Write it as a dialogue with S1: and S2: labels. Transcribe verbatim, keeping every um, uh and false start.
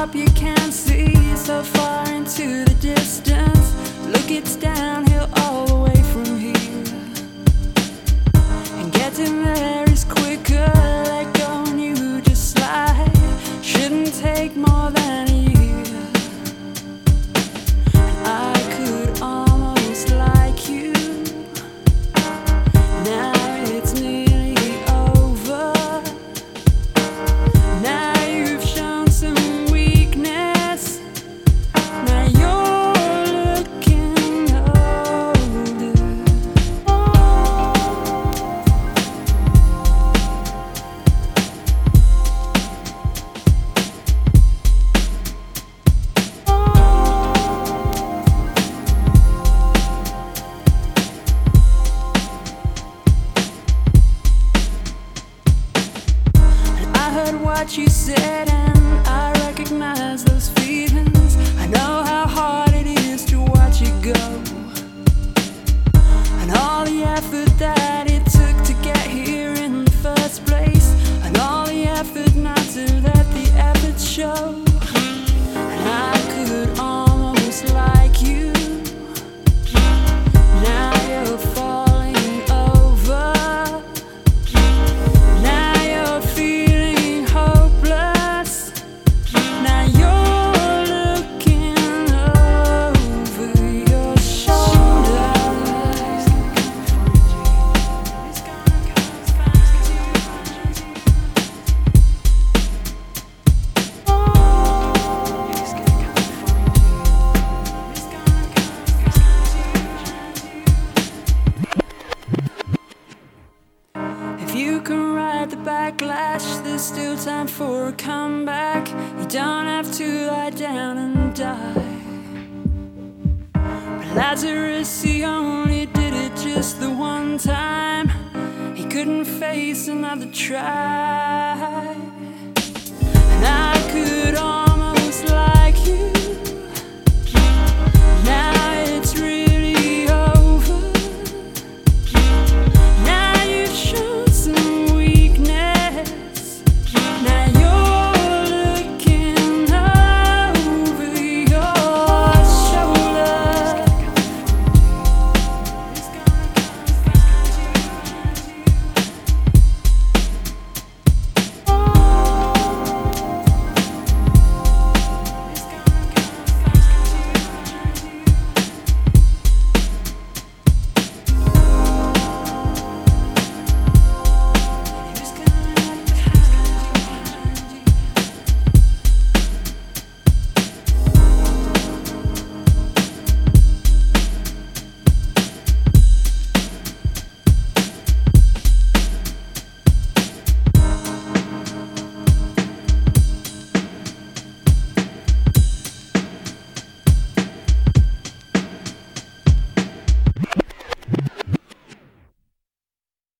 S1: hope you can see so far into the distance. Look, it's downhill all the way from here, and getting there is quicker. Let go and you just slide. Shouldn't take more than a year. And I could almost like you. Now it's nearly over. Now you've shown some weakness. Now you're looking older. I heard what you said and I recognize those feelings. I know how hard it is to watch you go, and all the effort that it took to get here in the first place, and all the effort not to let the effort show. And I could almost like you. Now you're falling over. Now you're feeling hopeless. Now you're looking over your shoulder. If you can ride the backlash, there's still time for a comeback. You don't have to lie down and die. But Lazarus, he only did it just the one time. He couldn't face another try.